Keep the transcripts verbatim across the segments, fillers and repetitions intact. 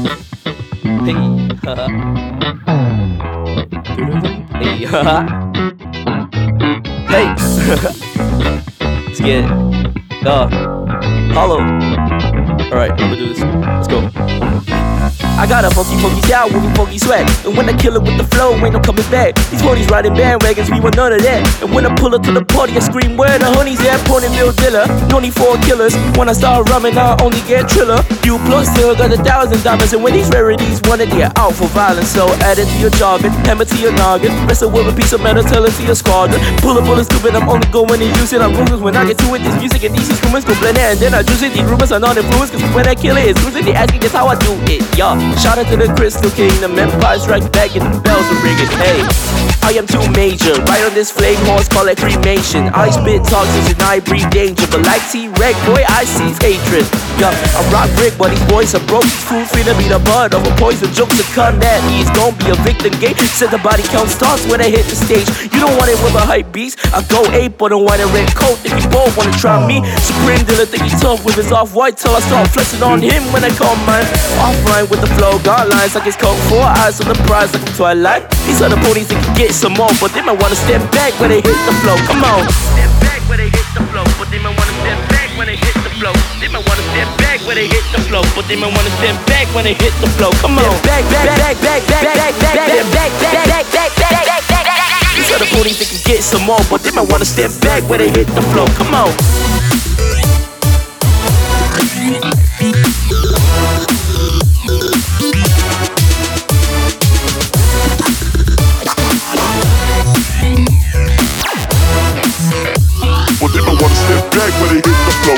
Hey, haha. Hey, haha. Hey, let's get it. Uh, hollow. Alright, I'm gonna do this. Let's go. I got a funky, funky style with a funky swag. And when I kill it with the flow, ain't no coming back. These ponies riding bandwagons, we want none of that. And when I pull up to the party, I scream, where the honey's at? Pony Mill Dilla, no need for killers. When I start rhyming, I only get triller. You plus still got a thousand diamonds. And when these rarities wanted, they're out for violence. So add it to your jargon, hammer to your noggin. Wrestle with a piece of metal, tell it to your squadron. Pull a bullet stupid, I'm only going to use it. I'm ruthless when I get to it. This music and these rumors go blend it. And then I juice it. These rumors are non-influence, cause when I kill it, it's losing. They asking just how I do it, y'all. Shout out to the Crystal Kingdom, Empire Strike Back and the bells are ringing. Hey, I am too major, right on this flame horse, call it cremation. I spit toxins and I breathe danger, but like T-Rex, boy, I see hatred. Yo, I rock brick, but these boys are broke. These fools finna be the bud of a poison joke to come at me. It's gonna be a victim game. Said the body count starts when I hit the stage. You don't want it with a hype beast. I go ape on a white and red coat. If you both wanna try me, Supreme Dealer think he's tough with his off-white till I start flexing on him when I call mine. Offline with the flow, got lines like it's coke. Four eyes on the prize like I'm Twilight. These other ponies that can get some more, but they might wanna step back when they hit the flow. Come on. Step back when they hit the flow, but they might wanna step back when they hit the flow. They might wanna step back when they hit the flow, but they might wanna step back when they hit the flow. Come on. Back, back, back, back, back, back, back, back, back, back, back, back, back, back. These other ponies that can get some more, but they might wanna step back when they hit the flow. Come on. But they might wanna step back when they hit the flow.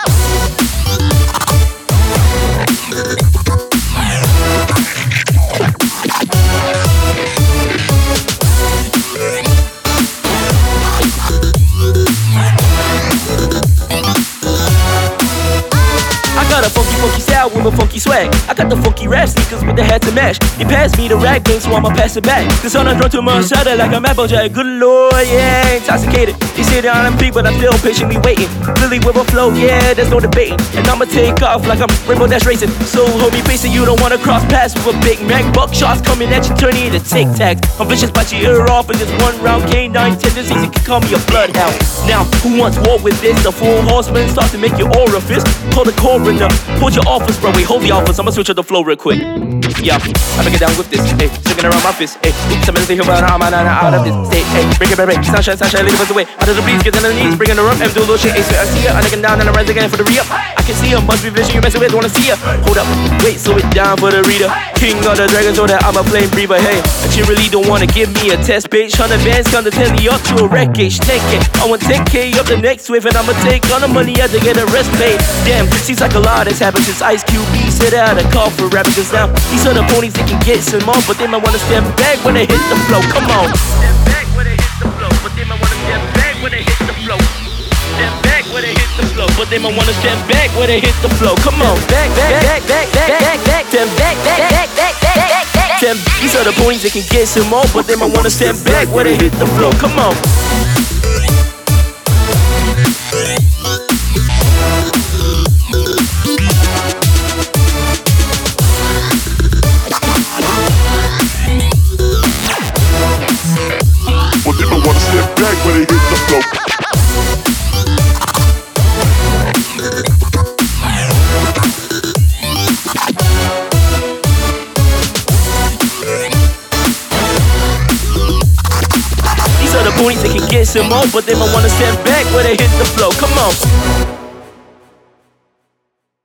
I got a funky, funky style with a funky swag. I got the funky rap sneakers with the hat to match. They pass me the rag game, so I'ma pass it back. Cause I'm not drunk to my shadow like I'm Applejack. Good lord, yeah, intoxicated. They sit down and peak, but I'm still patiently waiting. Lily with a flow, yeah, there's no debating. And I'ma take off like I'm Rainbow Dash racing. So hold me facing, you don't wanna cross paths with a Big Mac. Buckshots coming at you, turning into Tic Tacs. I'm vicious, bite your ear off in this one round. Canine tendencies, you can call me a bloodhound. Now, who wants war with this? The four horsemen start to make your orifice. Call the coroner, hold your office, bro. Wait, hold the office. I'ma switch up the flow real quick. Yeah, I break it down with this. Hey, swinging around my fist. Hey, oops, I'm gonna stay here, but I'm out, out of this state. Hey, break it, break it, sunshine, sunshine, lead us away. Out of the breeze, get down on the knees, bringing her up, and do a little shit. Hey, so I see ya, I'm looking down and I rise again for the re-up. I can see ya, must be vision you messing with, wanna see ya. Hold up, wait, slow it down for the reader. King of the dragons, so that I'm a flame breather. Hey, but you really don't wanna give me a test page. one hundred bands, come to tell you up to a wreckage. ten K, I want ten K up the next wave, and I'ma take all the money out to get a rest paid. Damn, seems like a lot has happened since Ice Cube said out a call for rapping. Cause now these other ponies they can get some more, but they might wanna step back when they hit the flow. Come on. Step back when they hit the flow, but they might wanna step back when they hit the flow. Step back when they hit the flow, but they might wanna step back when they hit the flow. Come on. Back, back, back, back, back, back, back, step back, back, back, back, back, back, back. Step. These other ponies they can get some more, but they might wanna step back when they hit the flow. Come on. But they might wanna step back when they hit the flow. These are the ponies that can get some more, but they might wanna step back when they hit the flow. Come on.